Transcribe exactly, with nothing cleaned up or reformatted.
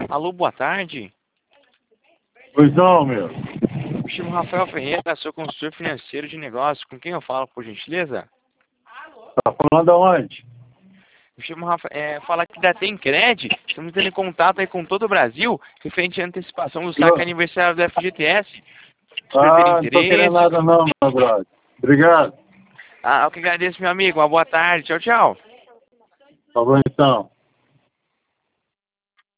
Alô, boa tarde. Pois não, meu. Me chamo Rafael Ferreira, sou consultor financeiro de negócios. Com quem eu falo, por gentileza? Tá falando aonde? Me chamo Rafael, é, fala aqui da Tencred. Estamos tendo contato aí com todo o Brasil, referente à antecipação do saque Não. aniversário do F G T S. Se você ter Ah, não tô querendo interesse. nada não, meu brother. Obrigado. Ah, eu que agradeço, meu amigo. Uma boa tarde. Tchau, tchau. Tá bom então.